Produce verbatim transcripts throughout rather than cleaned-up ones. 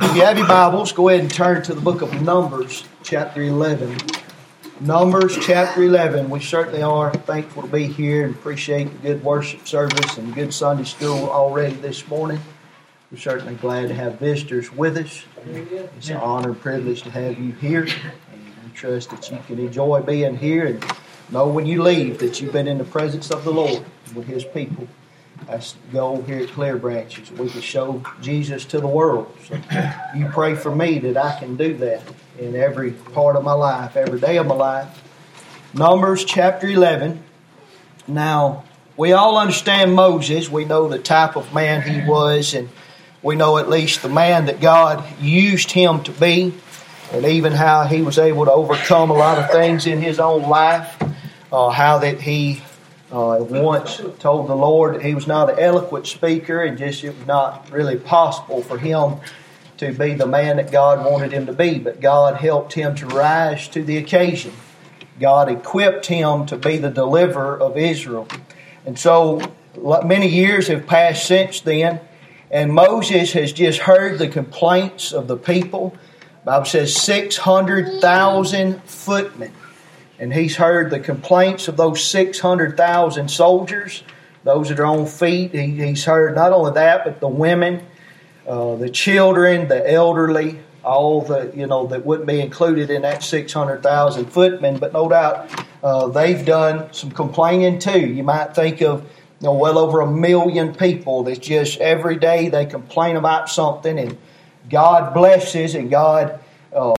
If you have your Bibles, go ahead and turn to the book of Numbers, chapter eleven. Numbers, chapter eleven. We certainly are thankful to be here and appreciate the good worship service and good Sunday school already this morning. We're certainly glad to have visitors with us. It's an honor and privilege to have you here. And we trust that you can enjoy being here and know when you leave that you've been in the presence of the Lord with His people. That's the goal here at Clear Branch, is we can show Jesus to the world. So you pray for me that I can do that in every part of my life, every day of my life. Numbers chapter eleven. Now, we all understand Moses. We know the type of man he was, and we know at least the man that God used him to be, and even how he was able to overcome a lot of things in his own life. Uh, how that he Uh, once told the Lord that he was not an eloquent speaker, and just it was not really possible for him to be the man that God wanted him to be. But God helped him to rise to the occasion. God equipped him to be the deliverer of Israel. And so many years have passed since then, and Moses has just heard the complaints of the people. The Bible says six hundred thousand footmen. And he's heard the complaints of those six hundred thousand soldiers, those that are on feet. He, he's heard not only that, but the women, uh, the children, the elderly, all the, you know, that wouldn't be included in that six hundred thousand footmen. But no doubt uh, they've done some complaining too. You might think of, you know, well over a million people that just every day they complain about something, and God blesses and God uh,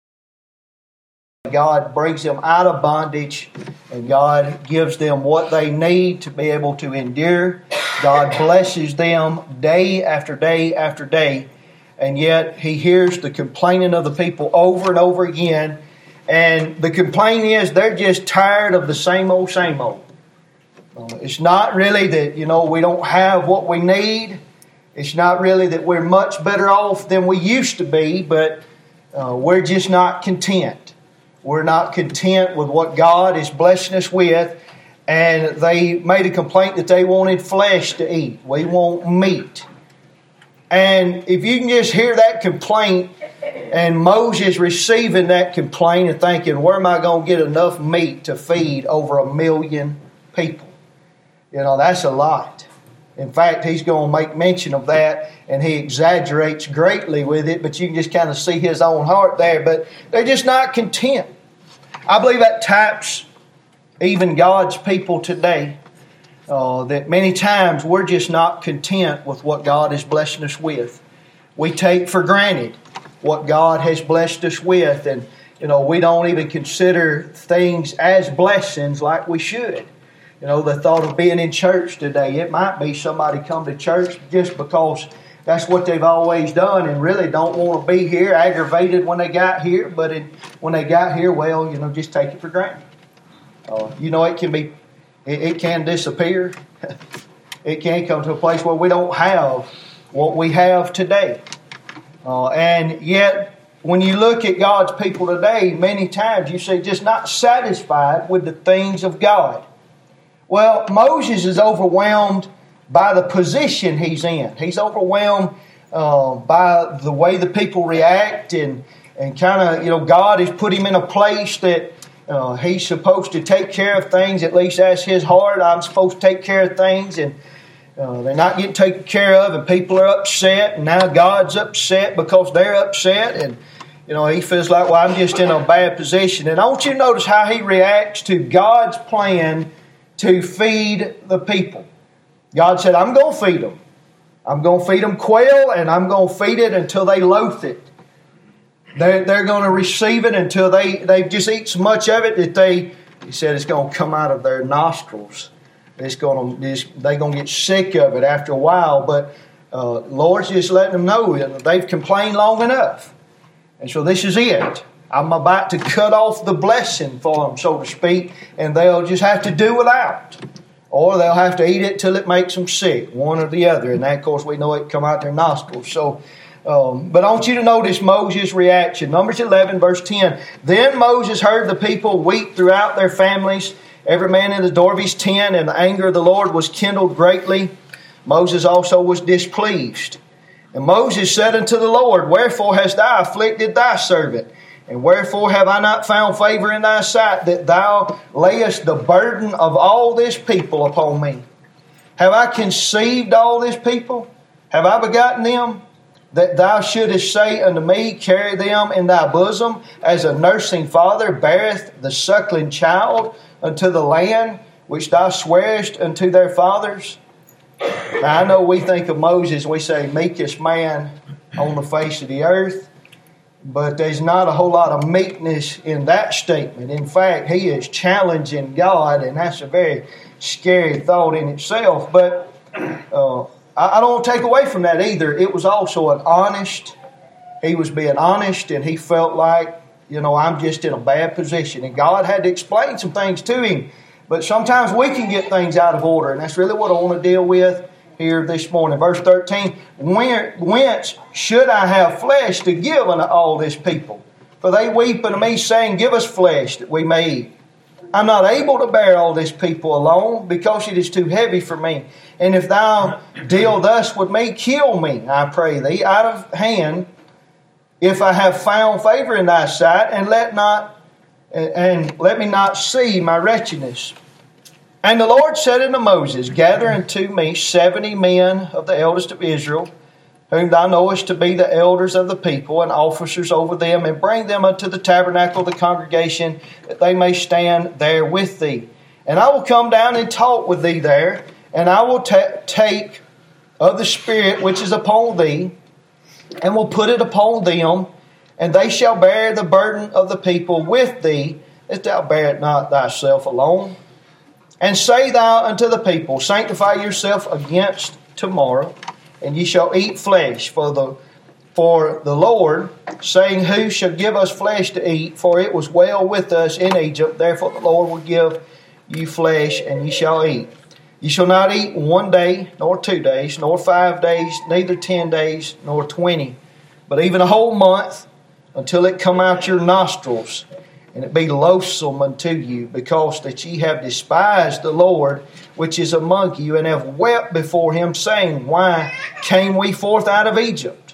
God brings them out of bondage, and God gives them what they need to be able to endure. God blesses them day after day after day, and yet He hears the complaining of the people over and over again. And the complaint is they're just tired of the same old, same old. Uh, it's not really that, you know, we don't have what we need. It's not really that we're much better off than we used to be, but uh, we're just not content. We're not content with what God is blessing us with. And they made a complaint that they wanted flesh to eat. We want meat. And if you can just hear that complaint, and Moses receiving that complaint and thinking, where am I going to get enough meat to feed over a million people? You know, that's a lot. In fact, he's going to make mention of that, and he exaggerates greatly with it, but you can just kind of see his own heart there. But they're just not content. I believe that types even God's people today, uh, that many times we're just not content with what God is blessing us with. We take for granted what God has blessed us with, and you know, we don't even consider things as blessings like we should. You know, the thought of being in church today, it might be somebody come to church just because that's what they've always done and really don't want to be here, aggravated when they got here. But it, when they got here, well, you know, just take it for granted. Uh, you know, it can be, it, it can disappear. It can come to a place where we don't have what we have today. Uh, and yet, when you look at God's people today, many times you see just not satisfied with the things of God. Well, Moses is overwhelmed by the position he's in. He's overwhelmed uh, by the way the people react, and, and kind of, you know, God has put him in a place that uh, he's supposed to take care of things, at least that's his heart. I'm supposed to take care of things, and uh, they're not getting taken care of, and people are upset, and now God's upset because they're upset, and you know, he feels like, well, I'm just in a bad position. And I want you to notice how he reacts to God's plan to feed the people. God said, I'm going to feed them. I'm going to feed them quail, and I'm going to feed it until they loathe it. They're, they're going to receive it until they, they just eat so much of it that they, he said, it's going to come out of their nostrils. It's going to, it's, they're going to get sick of it after a while. But uh, Lord's just letting them know that they've complained long enough. And so this is it. I'm about to cut off the blessing for them, so to speak, and they'll just have to do without. Or they'll have to eat it till it makes them sick, one or the other. And that, of course, we know it come out their nostrils. So, um, but I want you to notice Moses' reaction. Numbers eleven, verse ten. Then Moses heard the people weep throughout their families, every man in the door of his tent, and the anger of the Lord was kindled greatly. Moses also was displeased. And Moses said unto the Lord, Wherefore hast thou afflicted thy servant? And wherefore have I not found favor in thy sight, that thou layest the burden of all this people upon me? Have I conceived all this people? Have I begotten them? That thou shouldest say unto me, Carry them in thy bosom, as a nursing father beareth the suckling child unto the land which thou swearest unto their fathers? Now I know we think of Moses, we say meekest man on the face of the earth, but there's not a whole lot of meekness in that statement. In fact, he is challenging God, and that's a very scary thought in itself. But uh, I don't want to take away from that either. It was also an honest, he was being honest, and he felt like, you know, I'm just in a bad position. And God had to explain some things to him. But sometimes we can get things out of order, and that's really what I want to deal with here this morning. Verse thirteen, Whence should I have flesh to give unto all this people? For they weep unto me, saying, Give us flesh that we may eat. I'm not able to bear all this people alone, because it is too heavy for me. And if thou deal thus with me, kill me, I pray thee, out of hand, if I have found favor in thy sight, and let not and let me not see my wretchedness. And the Lord said unto Moses, Gather unto me seventy men of the eldest of Israel, whom thou knowest to be the elders of the people, and officers over them, and bring them unto the tabernacle of the congregation, that they may stand there with thee. And I will come down and talk with thee there, and I will ta- take of the Spirit which is upon thee, and will put it upon them, and they shall bear the burden of the people with thee, that thou bear it not thyself alone. And say thou unto the people, Sanctify yourself against tomorrow, and ye shall eat flesh. For the for the Lord, saying, Who shall give us flesh to eat? For it was well with us in Egypt. Therefore the Lord will give you flesh, and ye shall eat. Ye shall not eat one day, nor two days, nor five days, neither ten days, nor twenty, but even a whole month, until it come out your nostrils, and it be loathsome unto you, because that ye have despised the Lord which is among you, and have wept before him, saying, Why came we forth out of Egypt?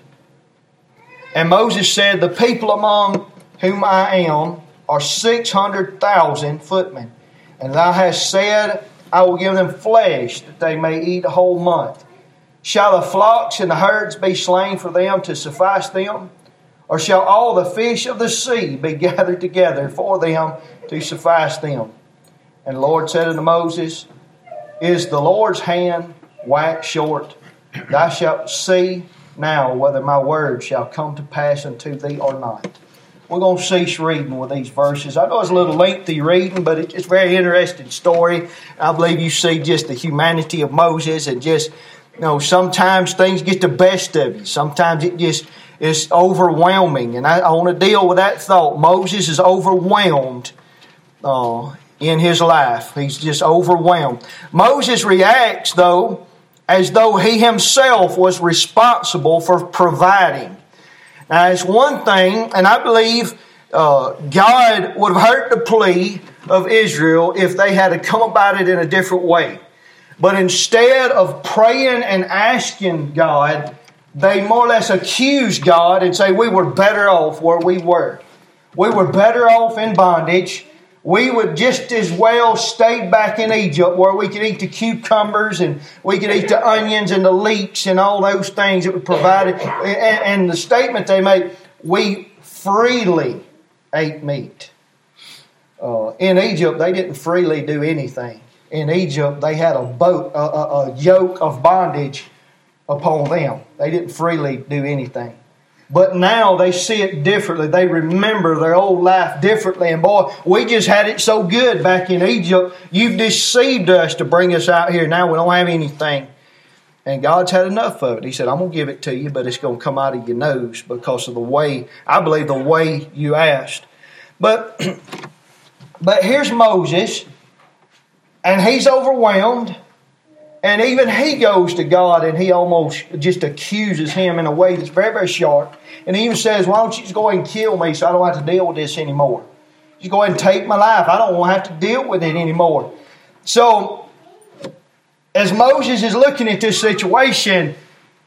And Moses said, The people among whom I am are six hundred thousand footmen, and thou hast said, I will give them flesh, that they may eat a whole month. Shall the flocks and the herds be slain for them to suffice them? Or shall all the fish of the sea be gathered together for them to suffice them? And the Lord said unto Moses, Is the Lord's hand waxed short? Thou shalt see now whether my word shall come to pass unto thee or not. We're going to cease reading with these verses. I know it's a little lengthy reading, but it's a very interesting story. I believe you see just the humanity of Moses, and just, you know, sometimes things get the best of you. Sometimes it just is overwhelming. And I, I want to deal with that thought. Moses is overwhelmed uh, in his life. He's just overwhelmed. Moses reacts, though, as though he himself was responsible for providing. Now, it's one thing, and I believe uh, God would have heard the plea of Israel if they had to come about it in a different way. But instead of praying and asking God, they more or less accuse God and say, we were better off where we were. We were better off in bondage. We would just as well stay back in Egypt, where we could eat the cucumbers and we could eat the onions and the leeks and all those things that were provided. And, and the statement they made, we freely ate meat. Uh, in Egypt, they didn't freely do anything. In Egypt, they had a boat, a, a, a yoke of bondage upon them. They didn't freely do anything. But now they see it differently. They remember their old life differently. And boy, we just had it so good back in Egypt. You've deceived us to bring us out here. Now we don't have anything. And God's had enough of it. He said, I'm going to give it to you, but it's going to come out of your nose because of the way, I believe, the way you asked. But, but here's Moses, and he's overwhelmed. And even he goes to God and he almost just accuses him in a way that's very, very sharp. And he even says, why don't you just go ahead and kill me so I don't have to deal with this anymore? Just go ahead and take my life. I don't want to have to deal with it anymore. So, as Moses is looking at this situation,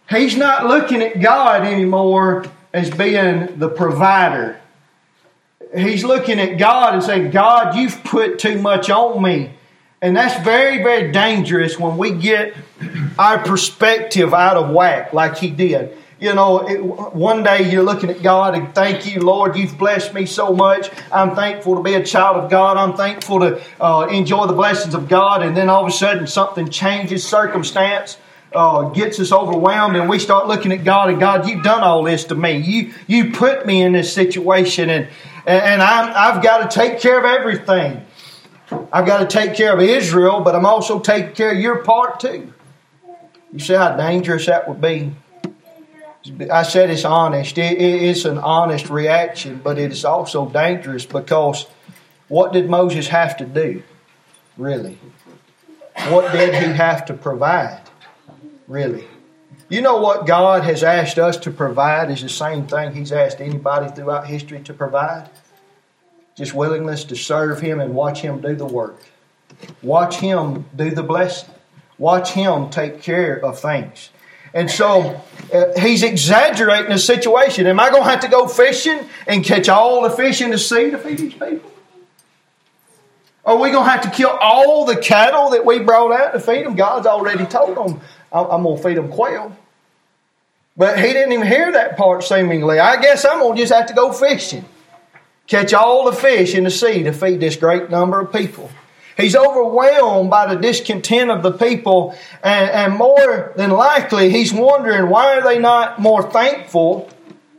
He's not looking at God anymore as being the provider. He's looking at God and saying, God, you've put too much on me. And that's very, very dangerous when we get our perspective out of whack like he did. You know, it, one day you're looking at God and thank you, Lord, you've blessed me so much. I'm thankful to be a child of God. I'm thankful to uh, enjoy the blessings of God. And then all of a sudden something changes, circumstance uh, gets us overwhelmed, and we start looking at God and God, you've done all this to me. You you put me in this situation, and, and I'm, I've got to take care of everything. I've got to take care of Israel, but I'm also taking care of your part too. You see how dangerous that would be? I said it's honest. It, it, it's an honest reaction, but it is also dangerous because what did Moses have to do, really? What did he have to provide, really? You know what God has asked us to provide is the same thing He's asked anybody throughout history to provide. Just willingness to serve Him and watch Him do the work. Watch Him do the blessing. Watch Him take care of things. And so uh, He's exaggerating the situation. Am I going to have to go fishing and catch all the fish in the sea to feed these people? Are we going to have to kill all the cattle that we brought out to feed them? God's already told them, I'm going to feed them quail. But He didn't even hear that part seemingly. I guess I'm going to just have to go fishing. Catch all the fish in the sea to feed this great number of people. He's overwhelmed by the discontent of the people, and, and more than likely, he's wondering, why are they not more thankful?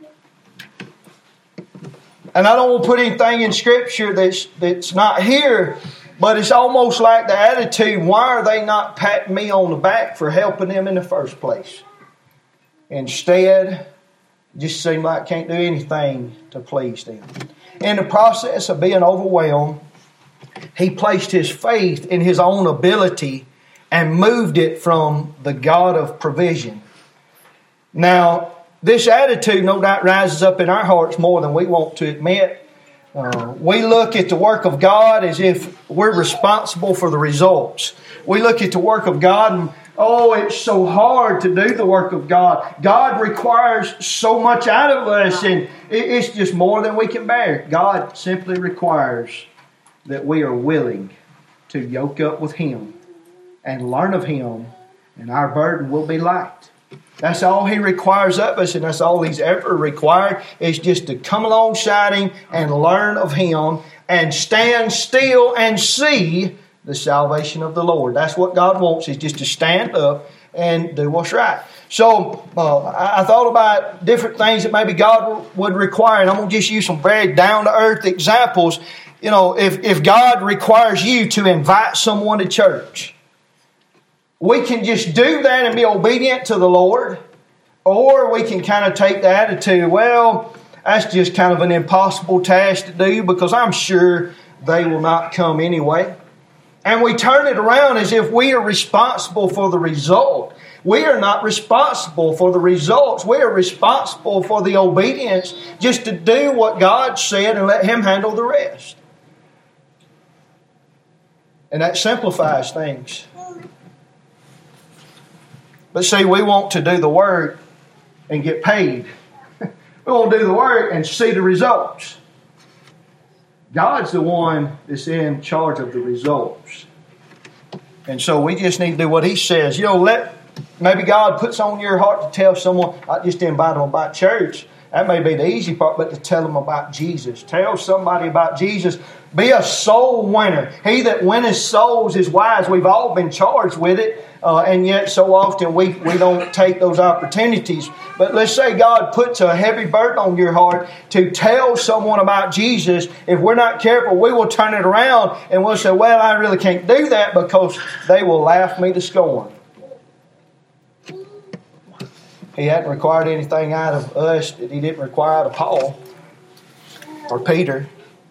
And I don't want to put anything in Scripture that's, that's not here, but it's almost like the attitude, why are they not patting me on the back for helping them in the first place? Instead, it just seems like I can't do anything to please them. In the process of being overwhelmed, he placed his faith in his own ability and moved it from the God of provision. Now, this attitude no doubt rises up in our hearts more than we want to admit. Uh, we look at the work of God as if we're responsible for the results. We look at the work of God and, oh, it's so hard to do the work of God. God requires so much out of us, and it's just more than we can bear. God simply requires that we are willing to yoke up with Him and learn of Him, and our burden will be light. That's all He requires of us, and that's all He's ever required, is just to come alongside Him and learn of Him and stand still and see the salvation of the Lord. That's what God wants, is just to stand up and do what's right. So uh, I thought about different things that maybe God would require, and I'm going to just use some very down-to-earth examples. You know, if, if God requires you to invite someone to church, we can just do that and be obedient to the Lord, or we can kind of take the attitude, well, that's just kind of an impossible task to do because I'm sure they will not come anyway. And we turn it around as if we are responsible for the result. We are not responsible for the results. We are responsible for the obedience, just to do what God said and let Him handle the rest. And that simplifies things. But see, we want to do the work and get paid. We want to do the work and see the results. God's the one that's in charge of the results. And so we just need to do what He says. You know, let maybe God puts on your heart to tell someone, not just to invite them about church. That may be the easy part, but to tell them about Jesus. Tell somebody about Jesus. Be a soul winner. He that winneth souls is wise. We've all been charged with it. Uh, and yet so often we, we don't take those opportunities. But let's say God puts a heavy burden on your heart to tell someone about Jesus. If we're not careful, we will turn it around and we'll say, well, I really can't do that because they will laugh me to scorn. He hadn't required anything out of us that He didn't require out of Paul or Peter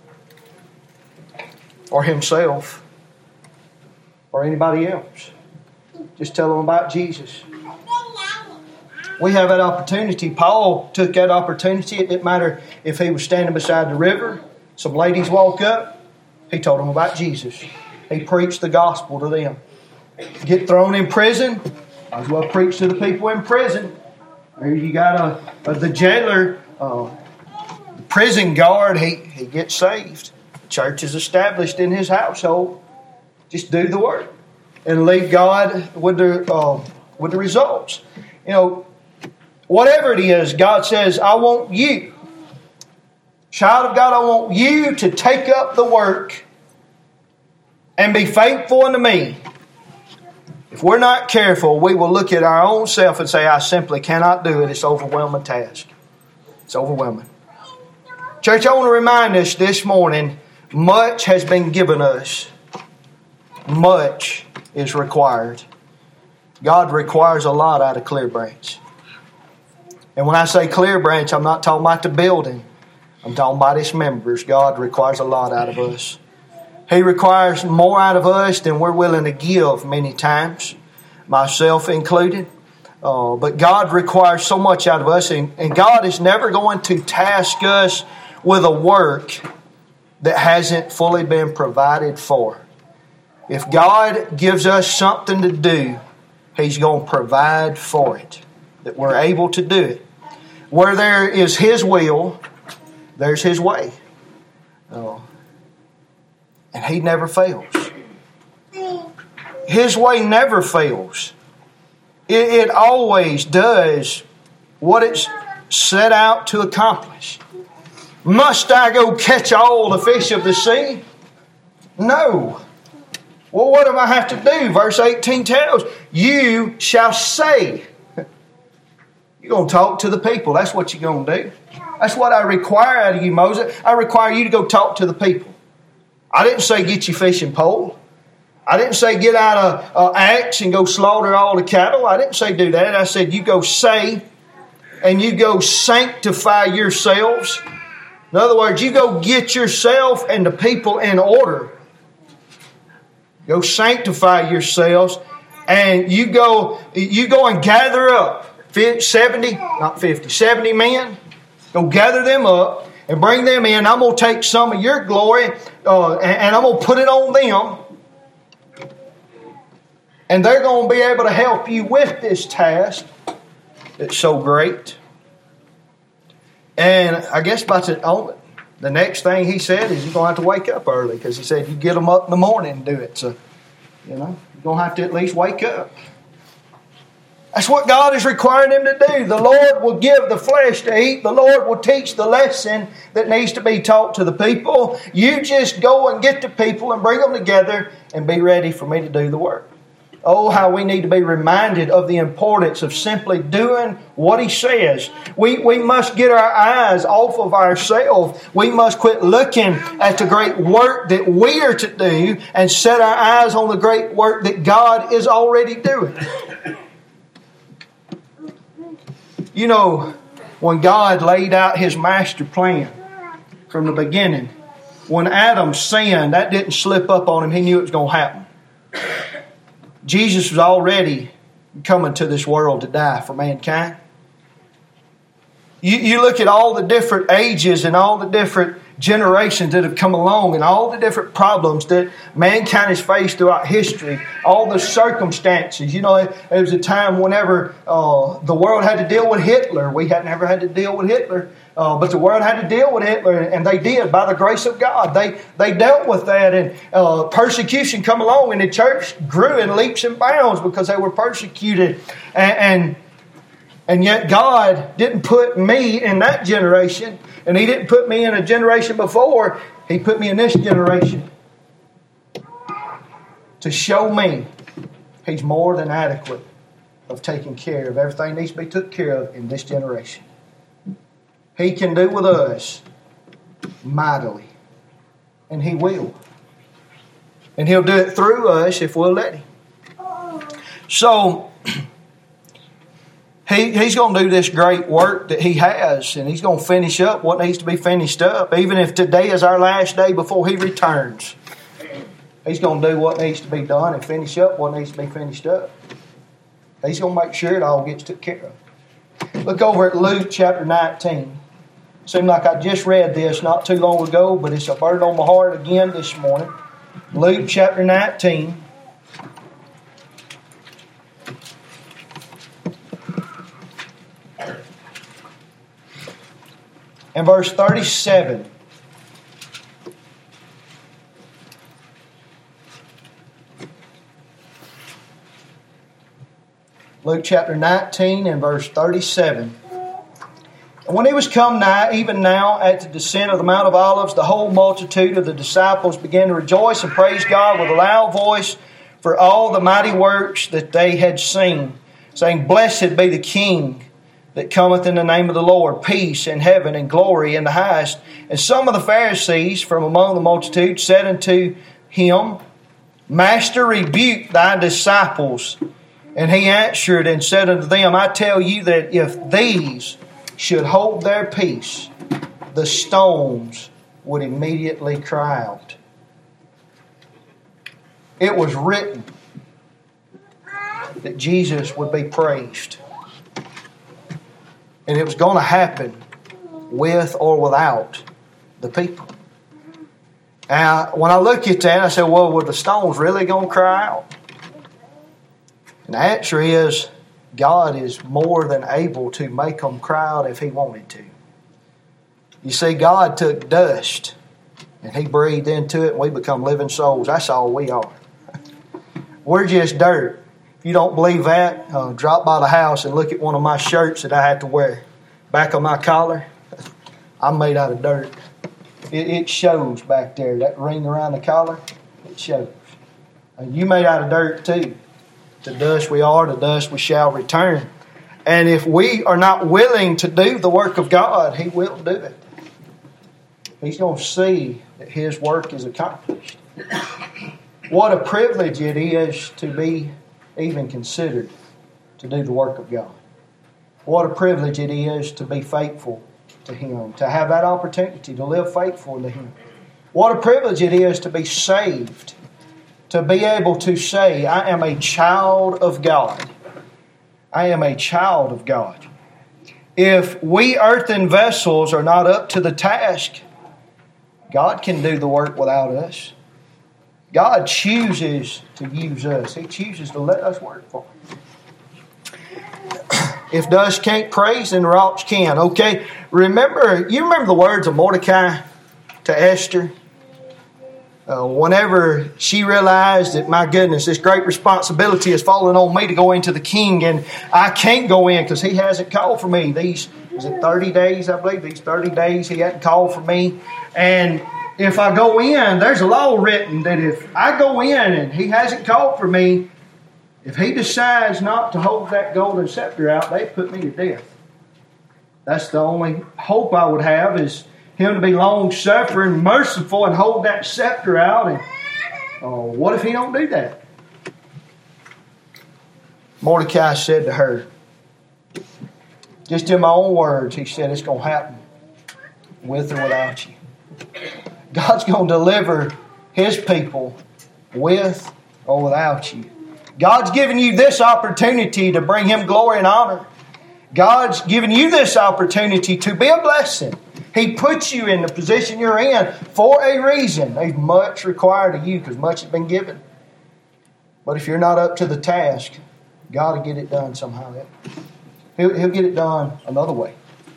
or himself or anybody else. Just tell them about Jesus. We have that opportunity. Paul took that opportunity. It didn't matter if he was standing beside the river. Some ladies walk up. He told them about Jesus. He preached the gospel to them. Get thrown in prison. Might as well preach to the people in prison. Or you got a, a the jailer, uh, the prison guard, he, he gets saved. Church is established in his household. Just do the work and leave God with the uh, with the results. You know, whatever it is, God says, I want you. Child of God, I want you to take up the work and be faithful unto me. If we're not careful, we will look at our own self and say, I simply cannot do it. It's an overwhelming task. It's overwhelming. Church, I want to remind us this morning, much has been given us. Much is required. God requires a lot out of Clear Branch. And when I say Clear Branch, I'm not talking about the building. I'm talking about its members. God requires a lot out of us. He requires more out of us than we're willing to give many times, myself included. Uh, but God requires so much out of us, and, and God is never going to task us with a work that hasn't fully been provided for. If God gives us something to do, He's going to provide for it, that we're able to do it. Where there is His will, there's His way. Uh, And He never fails. His way never fails. It, it always does what it's set out to accomplish. Must I go catch all the fish of the sea? No. Well, what do I have to do? Verse eighteen tells, you shall say. You're going to talk to the people. That's what you're going to do. That's what I require out of you, Moses. I require you to go talk to the people. I didn't say get your fishing pole. I didn't say get out a, a axe and go slaughter all the cattle. I didn't say do that. I said you go say and you go sanctify yourselves. In other words, you go get yourself and the people in order. Go sanctify yourselves, and you go you go and gather up seventy, not fifty, seventy men. Go gather them up and bring them in. I'm going to take some of your glory uh, and, and I'm going to put it on them. And they're going to be able to help you with this task that's so great. And I guess by the, the next thing he said is you're going to have to wake up early, because he said you get them up in the morning and do it. So, you know, you're going to have to at least wake up. That's what God is requiring them to do. The Lord will give the flesh to eat. The Lord will teach the lesson that needs to be taught to the people. You just go and get the people and bring them together and be ready for me to do the work. Oh, how we need to be reminded of the importance of simply doing what He says. We, we must get our eyes off of ourselves. We must quit looking at the great work that we are to do and set our eyes on the great work that God is already doing. You know, when God laid out His master plan from the beginning, when Adam sinned, that didn't slip up on him. He knew it was going to happen. Jesus was already coming to this world to die for mankind. You, you look at all the different ages and all the different generations that have come along and all the different problems that mankind has faced throughout history, all the circumstances. You know, there was a time whenever uh, the world had to deal with Hitler. We had never had to deal with Hitler, uh, but the world had to deal with Hitler, and they did by the grace of God. They they dealt with that, and uh, persecution come along, and the church grew in leaps and bounds because they were persecuted, and, and And yet God didn't put me in that generation, and He didn't put me in a generation before. He put me in this generation to show me He's more than adequate of taking care of everything that needs to be took care of in this generation. He can do with us mightily, and He will. And He'll do it through us if we'll let Him. So He, he's going to do this great work that He has, and He's going to finish up what needs to be finished up. Even if today is our last day before He returns, He's going to do what needs to be done and finish up what needs to be finished up. He's going to make sure it all gets took care of. Look over at Luke chapter nineteen. Seemed like I just read this not too long ago, but it's a burden on my heart again this morning. Luke chapter nineteen. and verse thirty-seven. Luke chapter nineteen and verse thirty-seven. And when he was come nigh, even now at the descent of the Mount of Olives, the whole multitude of the disciples began to rejoice and praise God with a loud voice for all the mighty works that they had seen, saying, Blessed be the King that cometh in the name of the Lord, peace in heaven and glory in the highest. And some of the Pharisees from among the multitude said unto him, Master, rebuke thy disciples. And he answered and said unto them, I tell you that if these should hold their peace, the stones would immediately cry out. It was written that Jesus would be praised. And it was going to happen with or without the people. Now, when I look at that, I say, well, were the stones really going to cry out? And the answer is, God is more than able to make them cry out if He wanted to. You see, God took dust and He breathed into it and we become living souls. That's all we are. We're just dirt. If you don't believe that, uh, drop by the house and look at one of my shirts that I had to wear. Back on my collar, I'm made out of dirt. It, it shows back there. That ring around the collar, it shows. And you made out of dirt too. The dust we are, the dust we shall return. And if we are not willing to do the work of God, He will do it. He's going to see that His work is accomplished. What a privilege it is to be even considered to do the work of God. What a privilege it is to be faithful to Him, to have that opportunity to live faithful to Him. What a privilege it is to be saved, to be able to say, I am a child of God. I am a child of God. If we earthen vessels are not up to the task, God can do the work without us. God chooses to use us. He chooses to let us work for Him. If dust can't praise, then rocks can. Okay, remember, you remember the words of Mordecai to Esther? Uh, whenever she realized that, my goodness, this great responsibility has fallen on me to go into the king, and I can't go in because he hasn't called for me. These, is it thirty days, I believe? These thirty days he hadn't called for me. And if I go in, there's a law written that if I go in and he hasn't called for me, if he decides not to hold that golden scepter out, they put me to death. That's the only hope I would have, is him to be long-suffering, merciful, and hold that scepter out. And oh, what if he don't do that? Mordecai said to her, just in my own words, he said, it's going to happen with or without you. God's going to deliver His people with or without you. God's given you this opportunity to bring Him glory and honor. God's given you this opportunity to be a blessing. He puts you in the position you're in for a reason. There's much required of you because much has been given. But if you're not up to the task, God will get it done somehow. He'll, he'll get it done another way.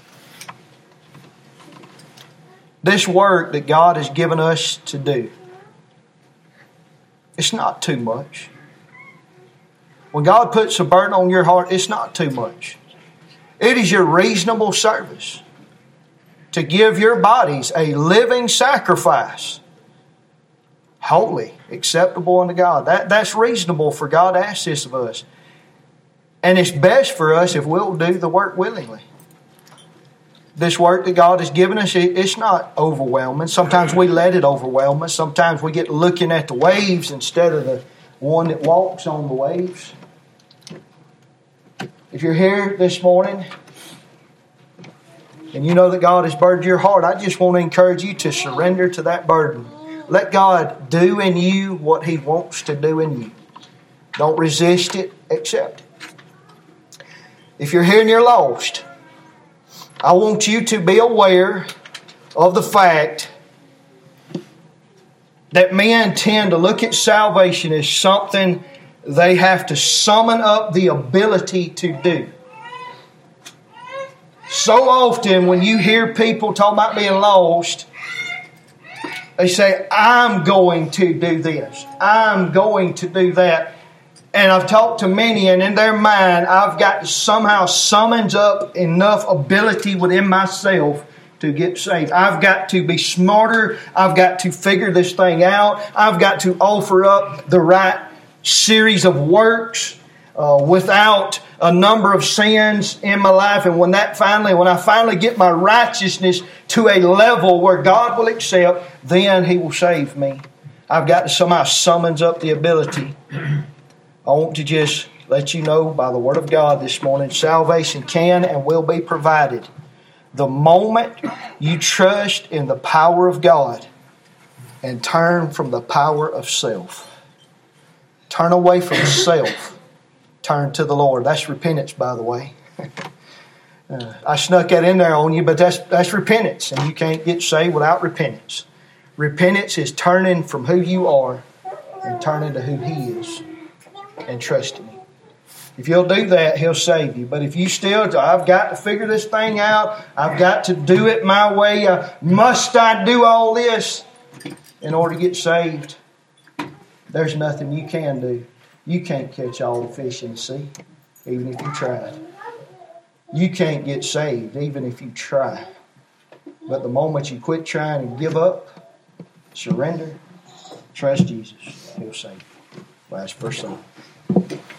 This work that God has given us to do, it's not too much. When God puts a burden on your heart, it's not too much. It is your reasonable service to give your bodies a living sacrifice, holy, acceptable unto God. That, that's reasonable for God to ask this of us. And it's best for us if we'll do the work willingly. This work that God has given us, it, it's not overwhelming. Sometimes we let it overwhelm us. Sometimes we get looking at the waves instead of the one that walks on the waves. If you're here this morning and you know that God has burdened your heart, I just want to encourage you to surrender to that burden. Let God do in you what He wants to do in you. Don't resist it, accept it. If you're here and you're lost, I want you to be aware of the fact that men tend to look at salvation as something they have to summon up the ability to do. So often when you hear people talk about being lost, they say, I'm going to do this. I'm going to do that. And I've talked to many, and in their mind, I've got to somehow summons up enough ability within myself to get saved. I've got to be smarter. I've got to figure this thing out. I've got to offer up the right series of works uh, without a number of sins in my life. And when that finally, when I finally get my righteousness to a level where God will accept, then He will save me. I've got to somehow summons up the ability. I want to just let you know by the Word of God this morning, salvation can and will be provided the moment you trust in the power of God and turn from the power of self. Turn away from self. Turn to the Lord. That's repentance, by the way. uh, I snuck that in there on you, but that's, that's repentance, and you can't get saved without repentance. Repentance is turning from who you are and turning to who He is. And trust Him. If you'll do that, He'll save you. But if you still, I've got to figure this thing out. I've got to do it my way. Uh, must I do all this in order to get saved? There's nothing you can do. You can't catch all the fish in the sea, even if you tried. You can't get saved, even if you try. But the moment you quit trying and give up, surrender, trust Jesus, He'll save you. Last verse.